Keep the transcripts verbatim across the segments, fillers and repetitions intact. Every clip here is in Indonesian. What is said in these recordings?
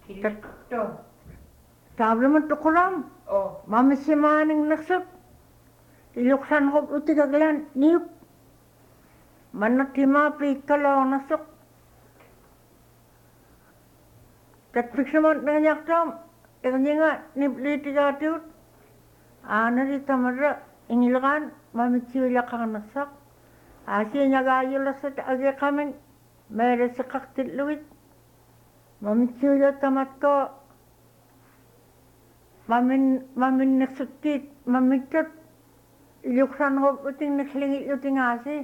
Hilto. Tableman tukuram. Oh. Mamisimaning naksap. Iluksan ko utigaglan niuk. Manatima pikalaw nasok. Tatpiksaman nanyaktam. Ikanyiga niplitigatut. Ana di tamarra ingilakan mamitsiwila kang nasak. Asi nagayula sa age kamin. Mere sa kaktiluit. Mamitsiwila tamat ko. Mamin mamin naksakit. Mamitat. Iluksan ko uting naslingit uting asi.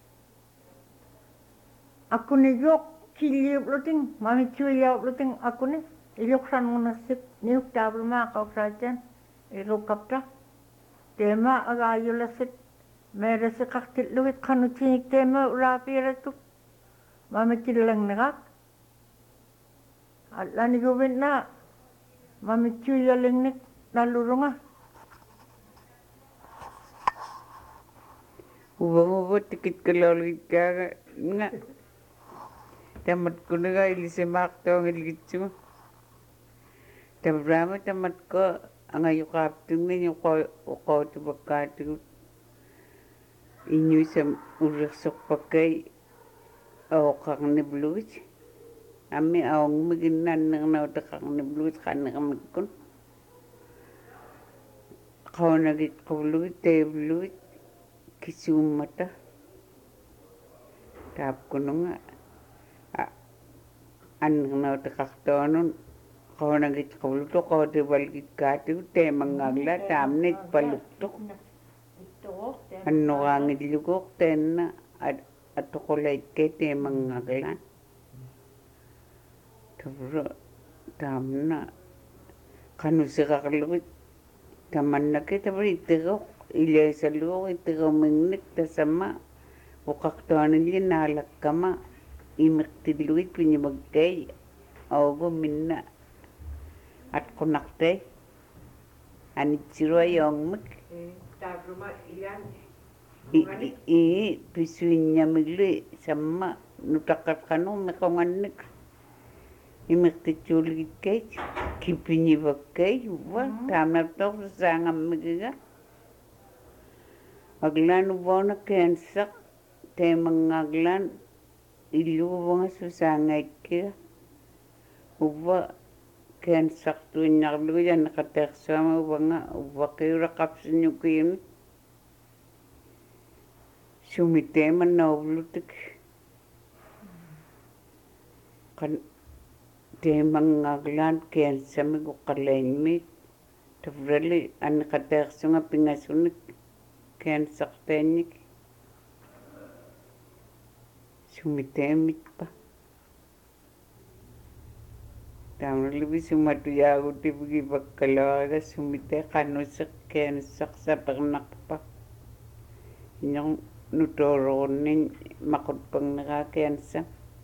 Aku ni yok kiliup luting. Mamitsiwila luting aku ni. Iluksan mo naksik. Niuk tablema kau krajan. Ilukapta. Tema agayula sit. Mere sa kaktiluit kanutsinik tema urapiretuk. Mamitsilang nagak. At lani gawin na. Mamitsiwila lingnik nalurunga. Ubango tikit kalawit ka nga. Tamat ko na nga ilisimak to ang iligitsu. Tabrama tamat ko ang ayukaptung na yung ko tubakatu. Inyo sa urasok pa kay o kang nibluit. Ami awang maginan ng nauta kang nibluit ka na kamakon. Kau nagit kabluit, te bluit. Kisumata. Tap ko na nga. Anong nauta kaktonon. Kau nagit kabluto, kau te balgit katu, te mangagla, tamnit paluktok. Ano ka ngilugok, ten na at kulay ke te mangaglan. Tapos, tam na. Kanu sa kakalukit. Taman na kita pa itigok. Ilay sa luok, itigok mingnik, tasama. O kaktonan niya nalak kama. Imiktiluit pinyabagkay. Ogo minna. At kunaktay. Anitsiro yung mik. Tablema ilan. I pisuin niya migli. Sama. Nutakat kano, makonganik. Imiktiluit kay. Kipinyabagkay. Wah, tamap to sa sangam migiga. Aglan ubo na kensak. Te mangaglan. Ilu ubo nga susangay kaya. Ubo kensak tuwin nakluya nakateksama ubo nga. Ubo kayo rakapsin yung kayo. Sumiteman na ublutik. Kan te mangaglan kensami ko kalaymit. Tabrali an nakateksama pingasunik. Kensak tenik. Sumitemit pa. Tama lebih sumatuya ako tibugi pagkalaga sumite kanusak kensak sa pagnak pa. Inyong nutoronin makot pang nakakensak.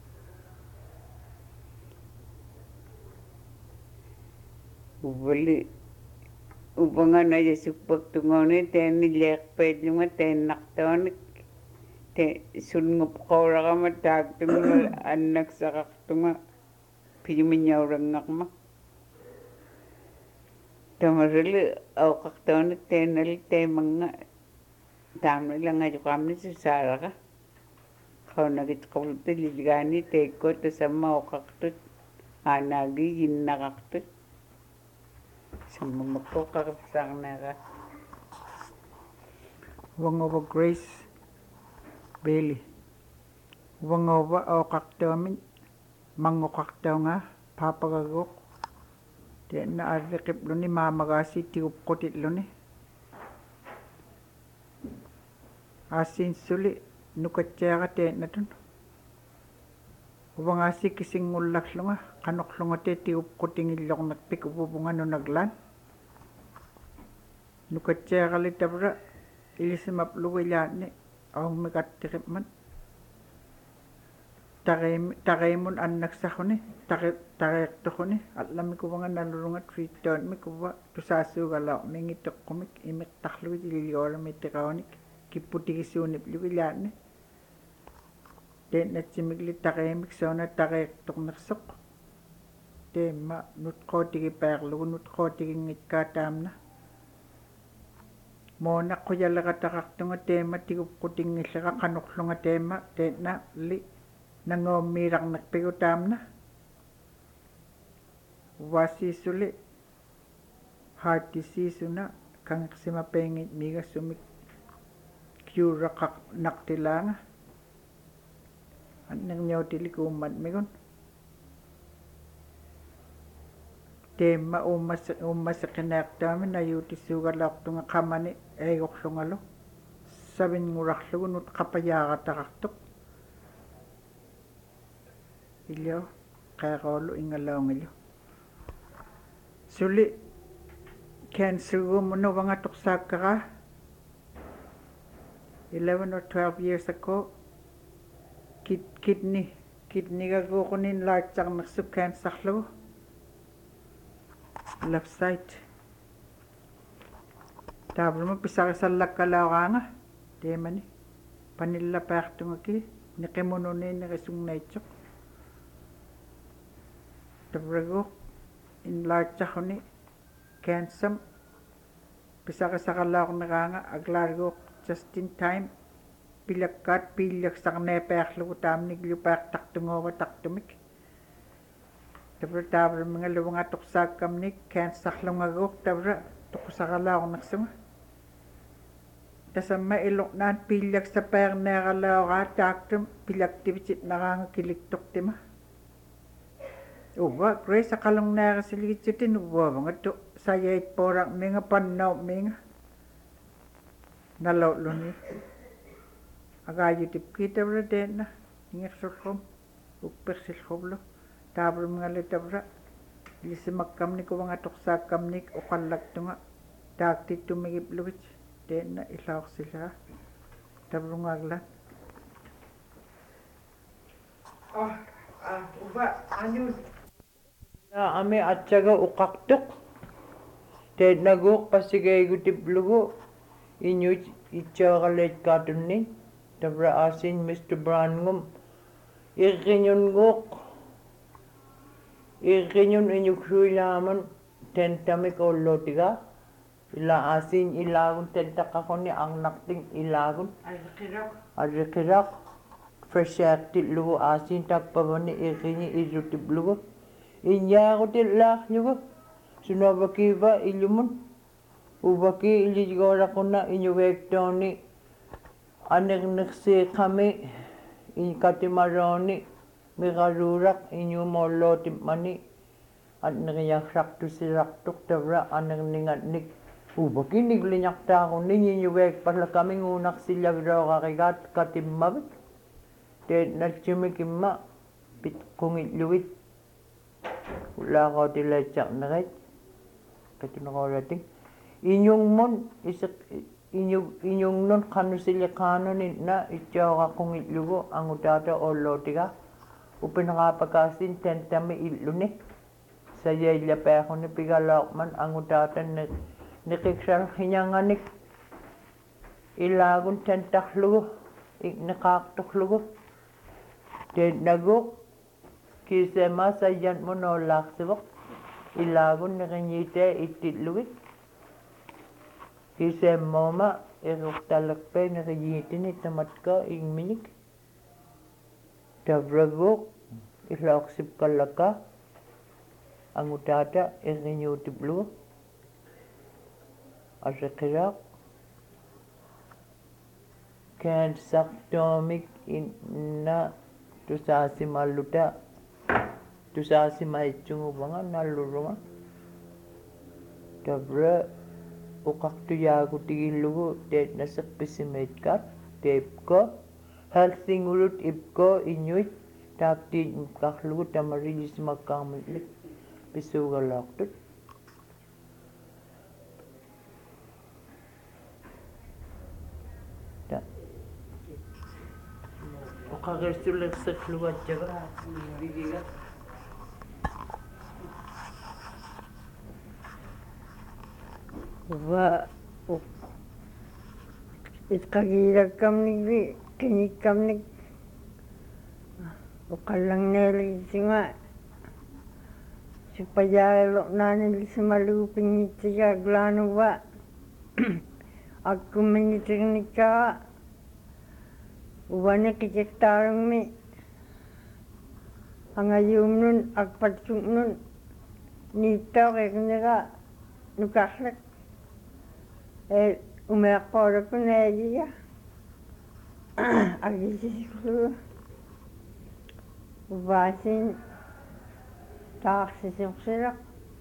Ubali. Ubangan na yasupag tungoni teni lekped yung tenak tonik. Te sungup ko ra ka matagtung anak sa kaktunga. Pijuminyaw rangak ma. Tamarili aw kaktonik tenali te mga. Tama lang nga yung kami susara ka. Kau nagit kaulti liligani te ko to sa mga kaktut. Anagi yin na kaktut. Sama ko kakapsang na ka. Wangoba Grace Bailey. Wangoba o kaktaw min. Mango kaktaw nga. Papagagok. Di na arikip lo ni mamagasi tiup kotit lo ni. Asin suli. Nukatsaya ka te na dun. Wangasi kising ulak lo nga. Kanok lo nga te tiup koting ilong nagpik ububungan no naglan. Nukatsaya ka li tabra. Ilisimap lo ilan ni. Aw magatirip man. Takay mo anak sa ko ni. Takay ko ni. At lami ko mga nalulungat return. May ko ba. Tusasu galaw. May ngitok kumik. Imik taklo. Iliyora may tikawanik. Kiputi kisunip. Luwilan ni. Den at simigli takay mik. So na takay tok naksok. teema nut qootigi peerlugu nut qootigi ngikkaa taamna moona quyaleraqartunga teema tigupqutingillega qanorlunga teema teena li nangoommiilarnerpigu taamna uvaasiisuli heart diseaseuna kangersimapeengit migassumik kiuraqaq naqtilaanga annerniutilikummat migun teema uummas uummasseqinaaqtaami nayuutissuugalaartunga qamani eegorlungalu savinngurarlugu nut qapayaaqataqartuq ilio qeeroolu ingalaungillu suli cancergumunu vangatuqsaakkara eleven or twelve years ago kid kidney kidneygaguuqunin laatsaarnersu cancerlugu left side taavruma pisarisallakkalaoraanga teemani panillapaartungaki niqimununiinerisunnaitsoq tavraguuq inlaatsaaruni cancer pisarisaqqalaorneraanga aklaariguuq just in time pilakkaat piillaksarneepearlugu taamniklupaartartungoova tartumik tavra taavraminga luvangatoqsaakkamnik cancerlungaguuq tavra toqusaralaornersunga tasamma ilornaan piillaksapeerneeralaoraa taaktum pilaktivitit naraanga kiliktortima uva grace aqalungneerasiligitsutin uvuavangattu sayait pooraq minga pannaup minga nalo'luni agaayutipki tavra teena ingersulrum uppersillruvlu taavramingalu tavra ilisimakkamnik uvangatoqsaakkamnik uqallaktunga taaktittumigiplugit teena ilaorsilaga tavrungaaglan Oh, ah, uva anu ame atsaga uqartuq tenaguuq passigaigutiplugu inuit itsaaraleetkaatunnin tavra aasin Mister Brangum irriñunguuq irriñun iñuksuilaaman tentamik ollootiga ila aasin ilaagun tentaqaquni arnarting ilaagun alqiraq arriqiraq freshaaqtillugu aasin tappavani irriñi irrutiplugu injaarutillarlugu sunavakiva illumun uvaki iligoraquna iñuveektooni anernersiiqami inkatimarooni miraruuraq iñumollootimmani anneriarrartusirartuq tavra anerningatnik uvaki nigliñartaaruni iñuveekpallakaminguunarsillaviloorarigaat katimmavik teennatsimikimma pitqungillugit ulaarotilaitsarnerit katineroolating iñungmun isiq iñu iñungnun qanusiliqaanuninna itsaoraqungillugu angutaata ollootiga upinerapakaasin tentami illuni sayaillapearuni pigalaorman angutaata niqiksarhiñanganik ilaagun tentarlugu igniqaartorlugu tenaguuq kisema sayyanmun ollaarsivoq ilaagun niqiñiitee ittillugit kisemmooma irurtalerpe niqiyiitini tamatka igminik tavraguuq ilaorsipkallaka angutaata irriñuutiplugu arriqiraaq cancertoomik inna tusaasimalluta tusaasimaitsunguvanga nallurunga tavra uqartuyaagutigiillugu teetnaserpissimiitkaat teipko healthingurut ipko iñuit taaktiitmkarlugu tamariisimakkaarmitlik pissuugalaartut ta uqarirsulerserlugu atsaga vigiga uva itqagiilakkamnikvi qiñikkamnik uqallangneeligisinga supaya lo nani simalu pingitiga glanuwa aku menitirnika uwane kijektarang mi angayum nun agpatsum nun nito kaya nukaslek eh umayakpora ko na iya agisislu ubasin taksisuksilak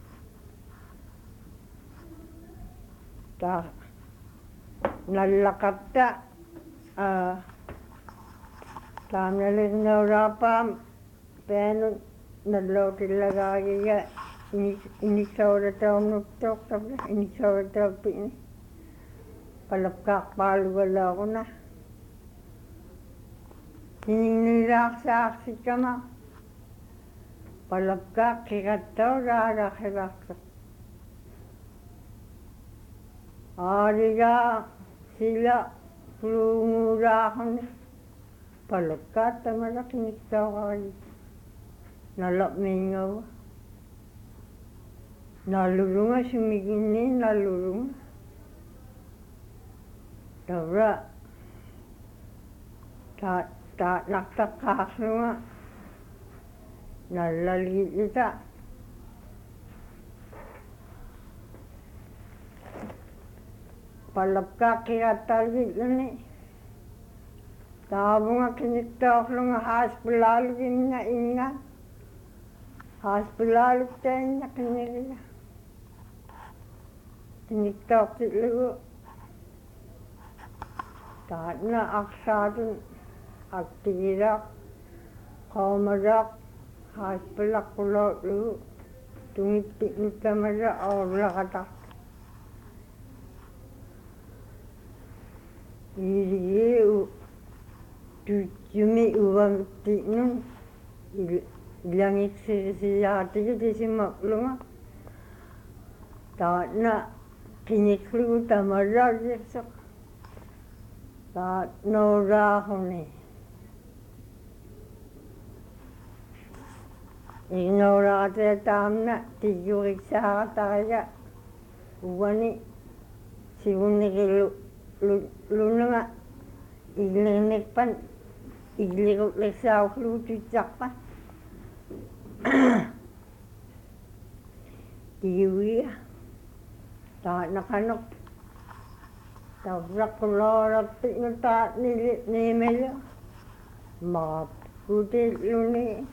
tak nalakapta ah tamnalik na rapam pero nalotillagaya inisawra taong nuktok tapos inisawra taong pini palapkak palu wala ko na hiningirak sa aksi kama palapkak kikataw rarakirak ariga sila pulungura ko na palapkak tamara kiniktaw kayo nalap mingaw nalulunga sumigini nalulunga Dabra, ta ta naktakaksunga, nalalit ita. Palapka kaya talit ni. Tabo nga kiniktok lang hospital na inga. Hospital tayo na kinigila. Kiniktok sila. Taat na aksadun aktirak komarak hospital kulo lu tungit nitamara awla kata. Iri Jumi uang tinun ilang isi siyati di si makluma. Taat na kiniklu tamara jisok. Taat nora honi. Ignora kata tamna tiyo iksa kata kaya uwani siwuni kilu luna nga iglinik pan iglikot leksa uklu tucak pan. Tiwi taat na kanok. Tabrak kulorapit na taat ni Emilio. Maputi luni.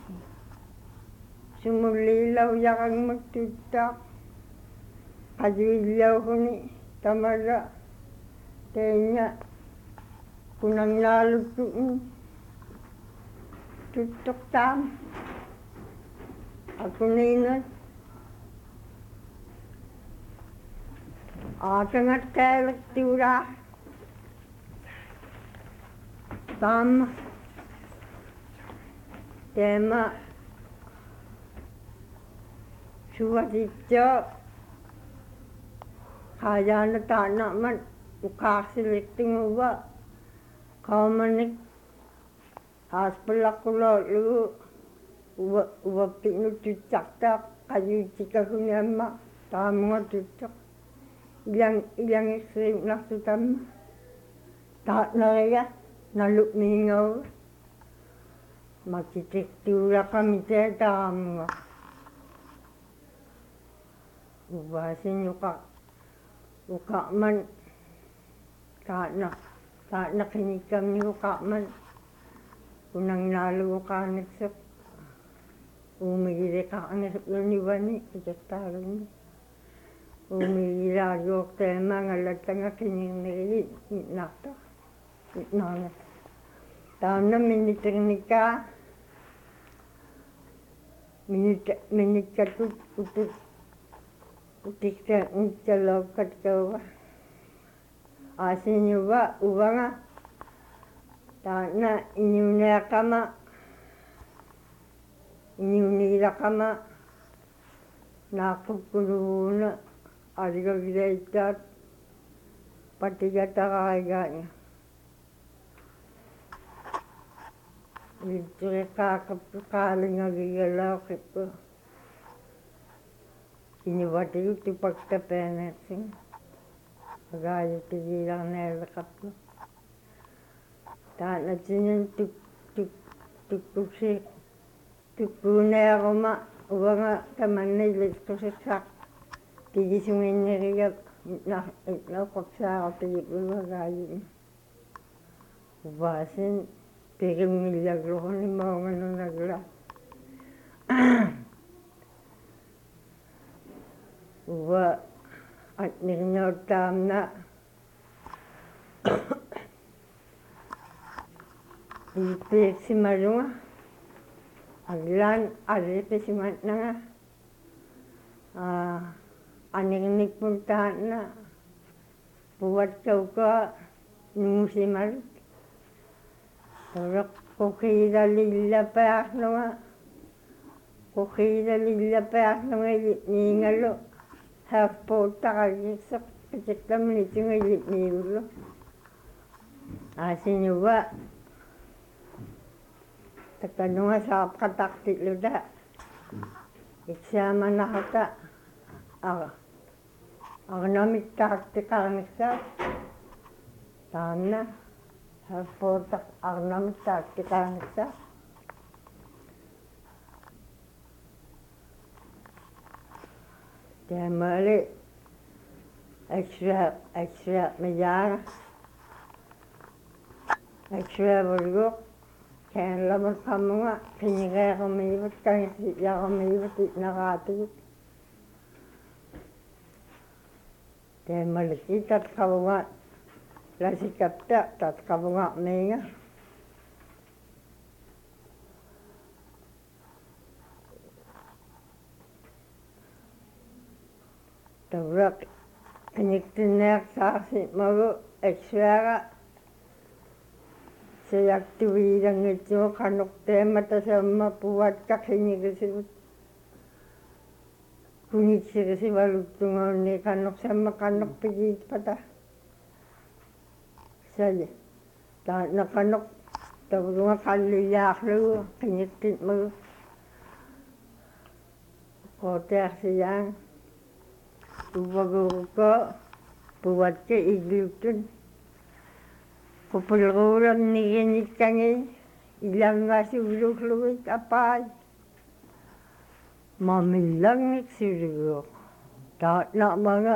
Sumulilaw yakang magtutak. Kajuilaw ko ni Tamara. Kaya kunang lalutuin. Tutok tam. Ako ninot. Atangat kaya tura. Tam. Tema. Suwatityo. Kaya na tanak man. Ukasilikting uwa. Kamanik. Haspala kulo lu. Uwa uwa pinu tucak tak. Kayu cika kunyama. Tamu nga tucak. Ilang ilang isip naksutam. Taat na kaya. Nalukmingaw. Makitiktura kami sa tamu nga. Ubasin yuka. Uka man. Taat na. Taat na kinikam ni uka man. Unang nalo ka nagsap. Umigiri ka nagsap ni Wani. Itataro ni. Umigiri yok tema ngalata nga kininigiri. Nakta. Nana. Taam na minitirnika. Minika tut utut. Utikta uncalaw katkawa. Asin yuwa uwa nga. Taat na inyunaya kama. Inyunira kama. Nakukulu na. Ariga vidaitat. Patigata kakaganya. Ito kakapakaling agigalaw kipo. Inuwatigu tupagtapenersin. Agayutigilarneelleqarlu. Taanatinin tuk tuk tukkusi tukkuuneeruma uanga kamannilitqusissaq tigisunginneriga na naqqorsaaqatigiluagaayuni. Uvaasin pirimmillagluruni maunganunagla. Uva atnirniottaamna iippiiksimalunga aglaan arripisimatnanga anirnikpultaanna puvatkaukaa nuusimalut toraq kukiidalillapaarlunga kukiidalillapaarlunga niingallu herpuuttaqagiisseq pitikkamni tungilipniigullu aasinuva takanunga saapqataqtilluta iksaamanaxata aqa arnamittaaqtiqarniqsaa taanna herpuuttaq arnamittaaqtiqarniqsaa Tiamali ekstra ekstra mijaara ekstra vulguq kaanlamat qammunga qinigeerumiivat kangisiyarumiivat itnaraatigut tiamaliki tatqavunga lasikapta tatqavungarniinga Tawraq qiniktinneersaarsimagu eksuaga sayaktuviilangitsugu qanuqteematasamma puvatka qinigisivut kuniksirisivaluttungoonni qanuqsamma qanuqpigiitpata sayi taanna qanuq tavlunga qallillaarlugu qiniktitmagu qootearsiyaan Uvaguruko puvatka igluktun kupulruulerniginikkangi ilangaasuuluglugit apaai mamillangnik suluguuq taatnamanga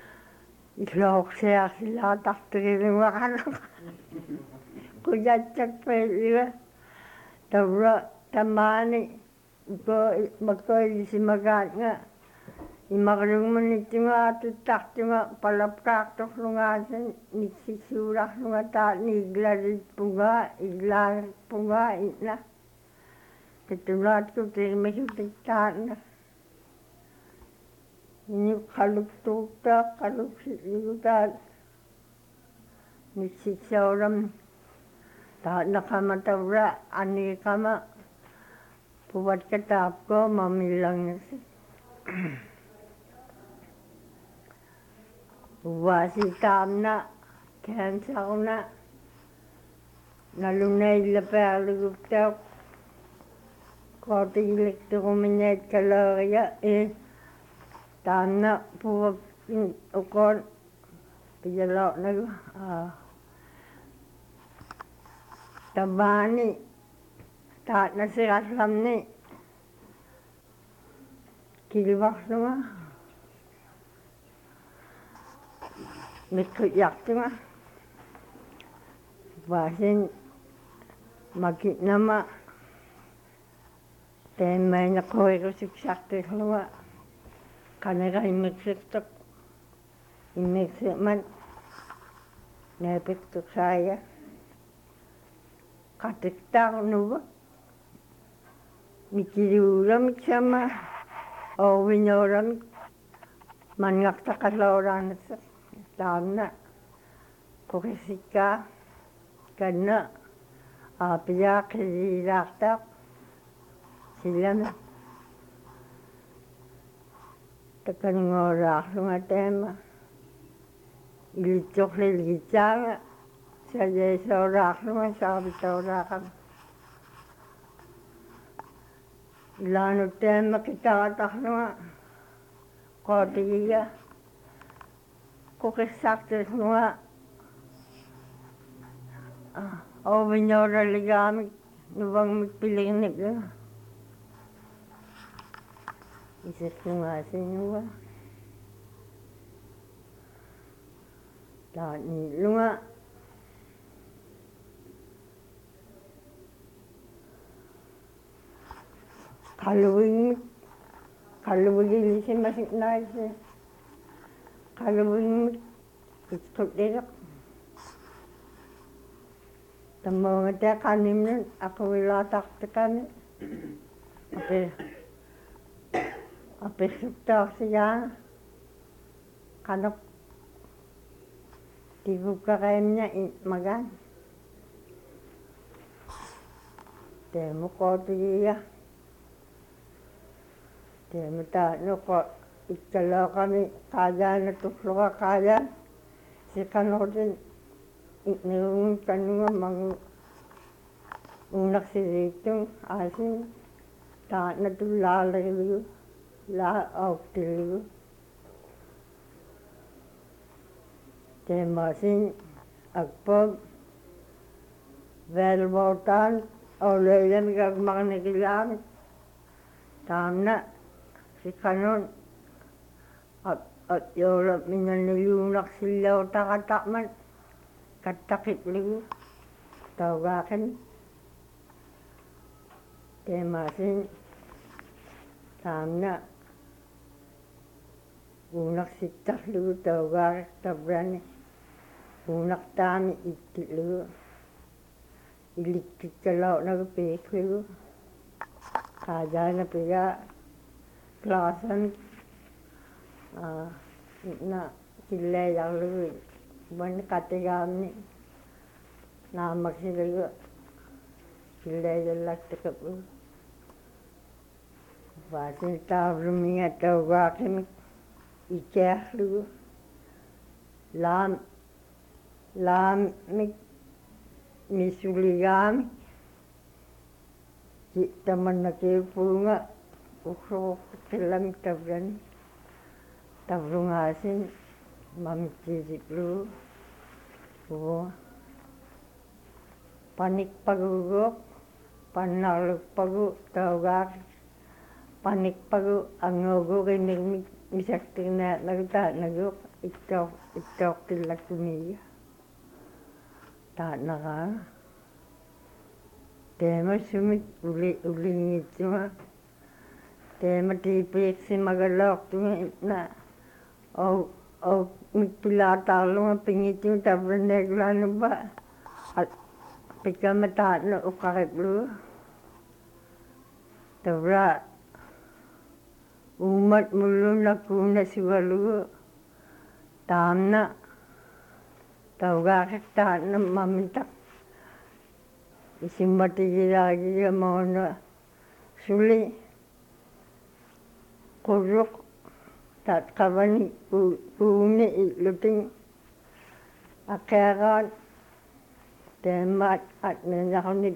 ilooqsiarsilaatartugiluaqanuq qujatsakpeelliga tavra tamaani uko makkoilisimagaatnga Imaglungmanittunga atuttartunga palapkaartorlungaasan niksissuularlunga taat niiglaritpunga iglaaritpunga inna kitulaatku tirmisutiktaanna ini qaluktuuttaa qaluksillugutaat niksissaulam taatnaqama tavra aniiqama puvatka taapko mamillangisi Uvaasitaamna kansaruna nalunaillapaarluguptauq kootigilikturumiñaat kalooria e taamna puvak uqoon piyaloornagu tamaani taatna sirallamni kilvarlunga mikkuyartunga vaasin makitnama teemmaina qoirusiksartirlunga qanera immiqsirtoq immiqsiman naapiktuqsaaya qatiktaarnuva mikiliuulamiksamma ovinooramik manngartaqallooraanersa taamna kuqisikkaa kanna aapiyaa qiliilaartaaq sillama takanngooraarlunga taama ilitsorlilgitsaanga sajeesooraarlunga saavitooraaqama ilaanut taama qitaratarlunga kotiga kukisaktis nga o vinyora ligamit nubang magpilinig na isip ko nga sa inyo ba lahat nilo nga kaluwing kaluwing si masik na si kaluwing ikot dirak tamo nga tayo kanim nun ako ilatak ta kami ape ape sukta siya kanok tibuk ka kayo niya magan temo ko tiya temo ta no ko ikalaw kami kaya na tuklo ka kaya si kanok din Nung tanong mga unak si Rito, asin, ta na to lalay la out tiligo. Temasin agpag velbotan o leyan gagmang nagilamit. Tam na si kanon at at yorap minanayunak sila o takatakman. Katakit ligo, tawagan, temasin, tamna, unak sitak ligo, tawagan, tabrani, unak tami itik ligo, ilikit kalaw nagpik ligo, kaya na piga, klasan, na silayang ligo, Buwan katigami na magsilayo sila yung laktikap ko. Basin tawag mga tawakin ikeh lu lam lam mi misuligami si taman na kipunga ukro kilam tabran tabrungasin mamichisip lu o panik pagugok panalog pagu tawag panik pagu angogo kinig misakti na nagta nagok itok itok tilak tumiya ta na ka tema sumit uli uli ngitma tema tipik si magalok tu na o o magpilatalo nga pingit yung tabernegla na ba at pikamata na ukakiplo tabra umat mulo na kuna siwalu tam na tawagakit ta na mamintak isimati lagi yung mga na suli kurok tat kawan uni luting akaran temat at nanakon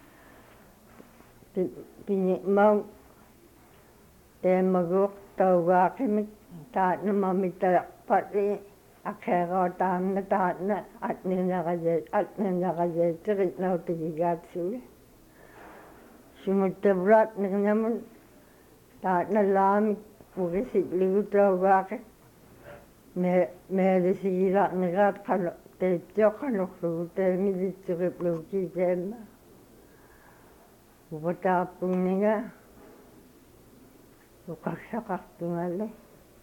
pinik mau temagok tawakin tat na mamita pati akaran tam na tat na at nanakajet at nanakajet tirit na utigigat sila sumutabrat na naman tat na lamit Ugisip ligo tawag me me desira negat kalo te jokano lu te mi dicurip lu kisem ubata puninga ukaksak tungale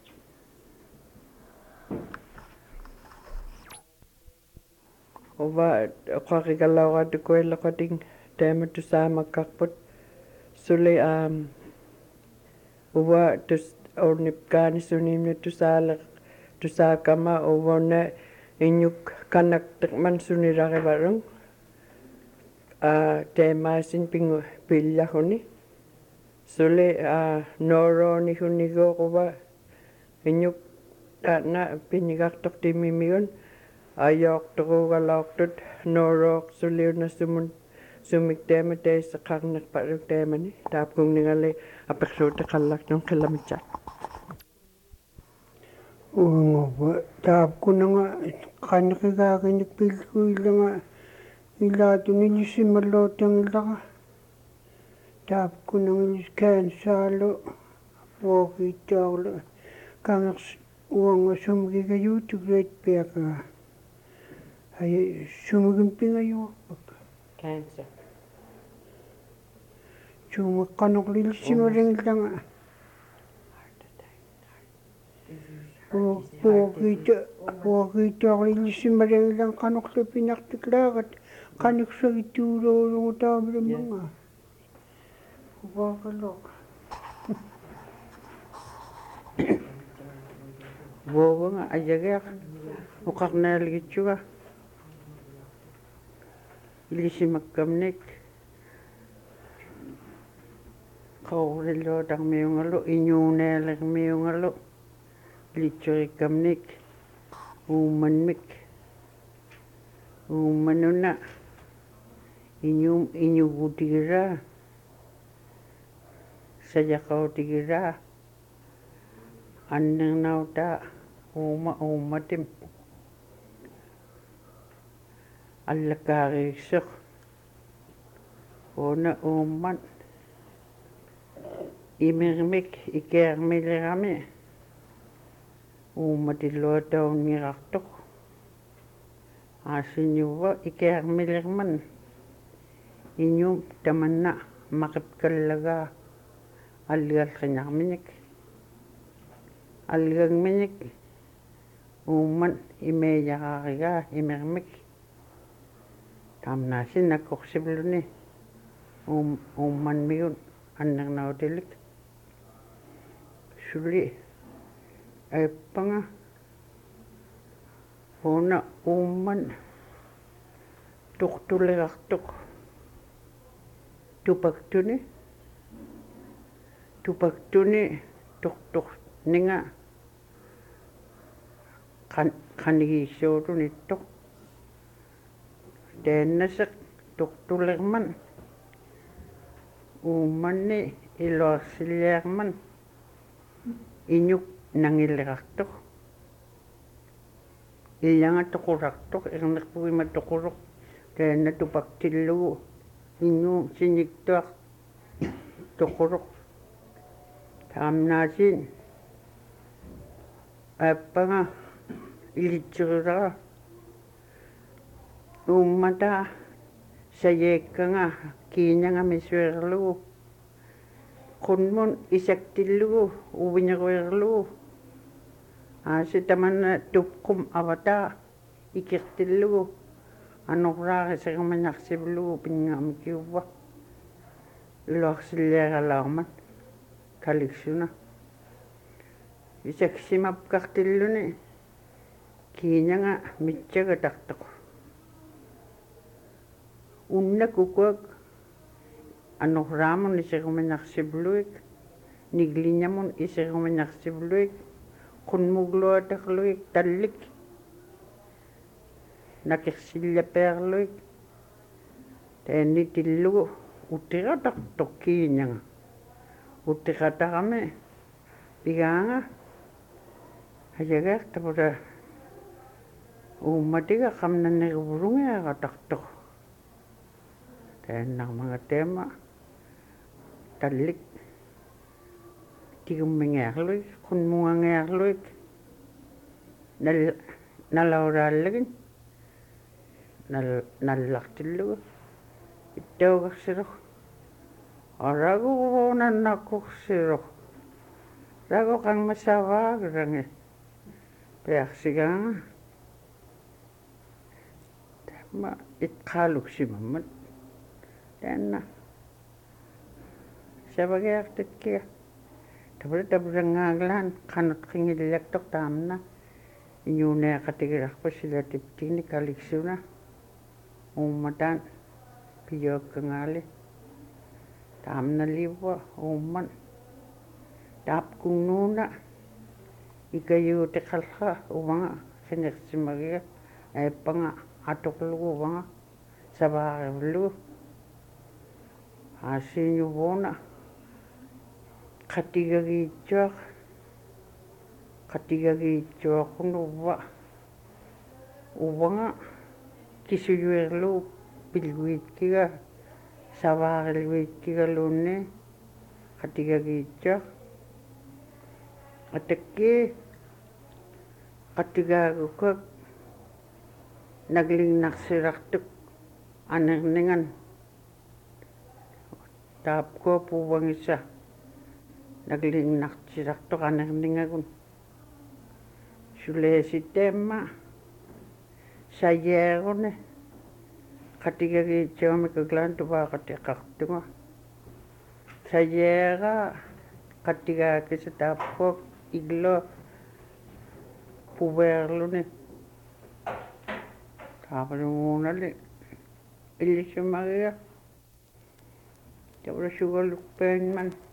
Oba kwakigalaw at kuwela ko ting tema tu sa magkakpot suli um uwa tus ornip kani sunim na tusala tusakama uwa na inyuk kanak tekman sunirake bareng uh, tema sin pingu pilya huni suli uh, noro ni hunigo uwa inyuk na pinigak tok timimiyon ayok toko galok tut norok suli na sumun sumik tema te sa kagnak parang tema ni tapkong ningali apekso te kalak ng kilamitsa Uangova taapkunanga qanqigaaginik pilluilanga ilaatunilissimallootangillaqa taapkunangilis kansaalu vuokiittaarlu kangers uanga sumgigayuutugrade piakaa ai sumgin pingajuarpak Cancer. sumaqqanorlilissimariнгиллanga vuokiita vuokiittaarlilissimariнгиллан qanorlupinartiklaagat qaniksuagittuuluulungu taamilamanga vuaqaloq Vuovanga ajageaq uqarnaaligitsuga ilisimakkamnik qaurilluutarmiungalu iñuunealermiungalu ilitsurikkamnik uummanmik uummanuna iñuum iñugutigiraa sajaqautigiraa annernautaа uuma uummatim allakaarigisseq uuna uumman imirmik ikeermilirami uummatilluataunngirartuq aasinniuva ikeermilirman iñuum tamanna maqipkallagaa alligalqinarminik alligagminik uumman imeeyaqaarigaa imirmik taamnaasin nakkorsipluni uum uummanmigun annernautilik suli aippanga uuna uumman tuqtuliqartuq tupaktuni tupaktuni tuqtuq ninga qan qanigiissuutunittoq teennasaq tuqtulerman uummanni iluarsilliarman iñuk nangilleqartoq iyanga toqurartoq ernerpugima toquruq teenna tupaktillugu iñuu siñiktuaq toquruq taamnaasin aappanga ilitsuriraa uummataa sayeekkanga kiiñanga misuerlugu qunmun isaktillugu uviñeruerlugu aasi tamanna tupqum avataa ikirtillugu anorraariserimañarsivlugu pingaamikiuvva iluarsilliaralaarman kaliksuna isaksimapkartilluni kiiñanga mitchagatartoq unnakukuak anorraamun iserimañarsivluik nigliñamun iserimañarsivluik qunmugluatarluik tallik nakirsillapearluik taannitillugu utiqatartoq kiiñanga utiqatarami pigaanga ajagaaq tapura uummatiga qamnannervurungiaqatartoq taannarmanga teema tallik tigummingiarluik qunmungangiarluik nal nalauraallagin nal nallartillugu ittaugarsiruq araguunannakkursiruq ragu qangmassavaagrangi pearsigaanga tamma itqaaluksimammat taanna savagiartikkiga tapura tapurangaaglaan qanutqingillaktoq taamna iñuuneaqatigirarpa silatiptiini kaliksuna uummataan piyookkangaali taamnaliuvva uumman taapkunnuuna ikayuutiqalqa uvanga qinirsimagiga aippanga atoqlugu uvanga savaarivlugu aasiiñuvuuna qatigagiitsuaq qatigagitsuaqun uva uvanga kisuyuerlu pilluitkiga savaarilluitkigaluunni qatigagitsuaq atakki qatigaagukkak naglinnarsilartuk anerningan taapko puuvangissa naglinnarsilartuq anerningagun suleesitteemma sayeerune qatigagitsuami kaklaan tuvaaqatiqqartunga sayeera qatigaakisa taapko illo puveerluni taaqalunguunali illissumagia tavla sugalukpeanman